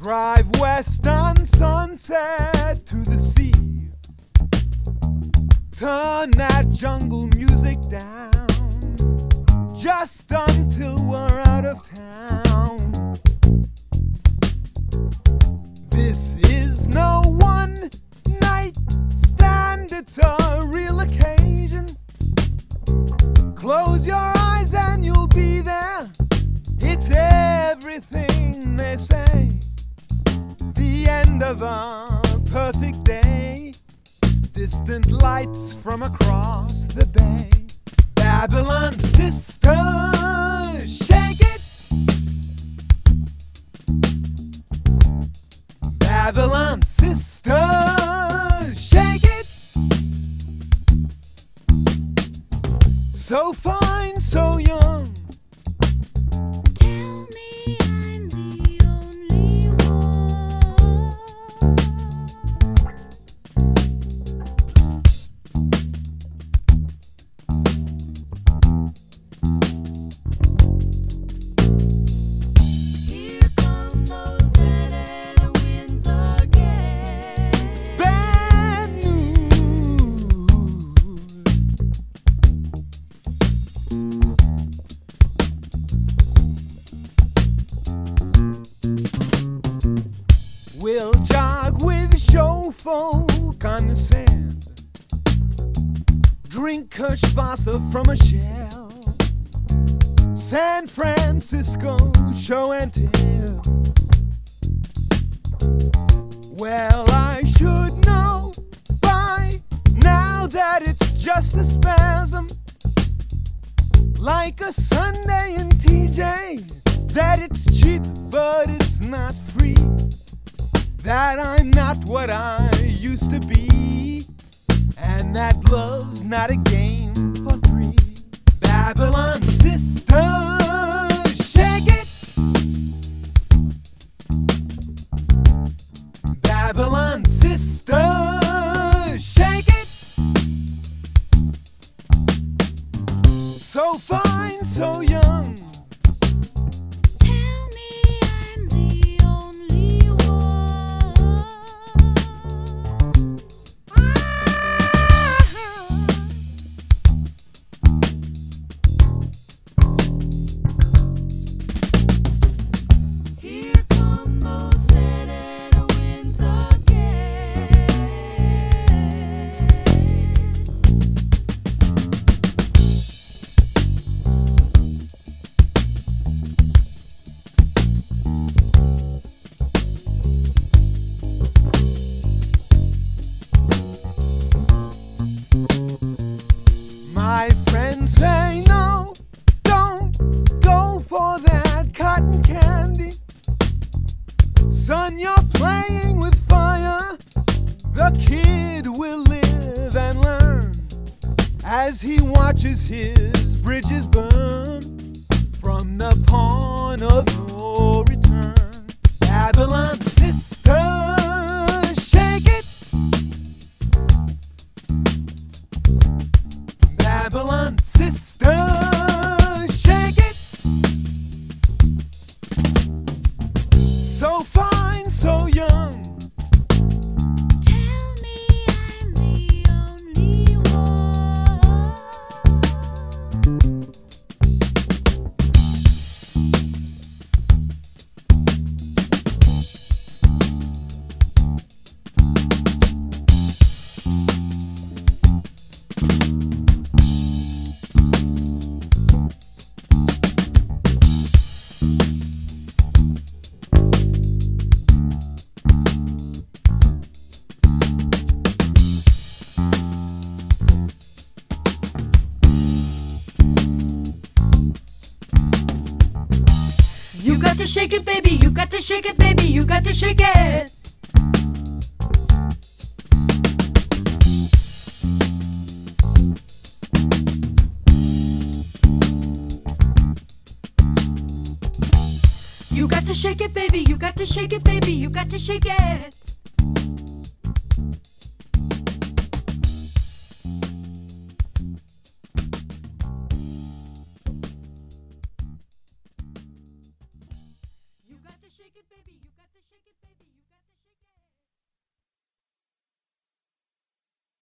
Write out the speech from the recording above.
Drive west on Sunset to the sea. Turn that jungle music down just until we're out of town. This is no one night stand, it's a real occasion. Close your eyes and you'll be there. It's everything they say. The end of a perfect day. Distant lights from across the bay. Babylon sister, shake it. Babylon sister, shake it. So fine, so young. Tell me I'm the only one. Here come those Saturday winds again. Bad news. We'll jog with show folk on the sand. Drink Kirschwasser from a shell. San Francisco show and tell. Well, I should know by now that it's just a spasm. Like a Sunday in TJ. That it's cheap, but it's not free. That I'm not what I used to be. And that love's not a game for three. Babylon sister, shake it. Babylon sister, shake it. So fine, so young. Tell me I'm the only one. Here come those Saturday winds again. My friends say no, don't go for that cotton candy. Son, you're playing with fire. The kid will live and learn as he watches his bridges burn from the pawn of no return. Babylon sister, shake it. Babylon sister, shake it. So fine, so young. Tell me I'm the only one. You got to shake it, baby. You got to shake it, baby. You got to shake it. You got to shake it, baby. You got to shake it, baby. You got to shake it.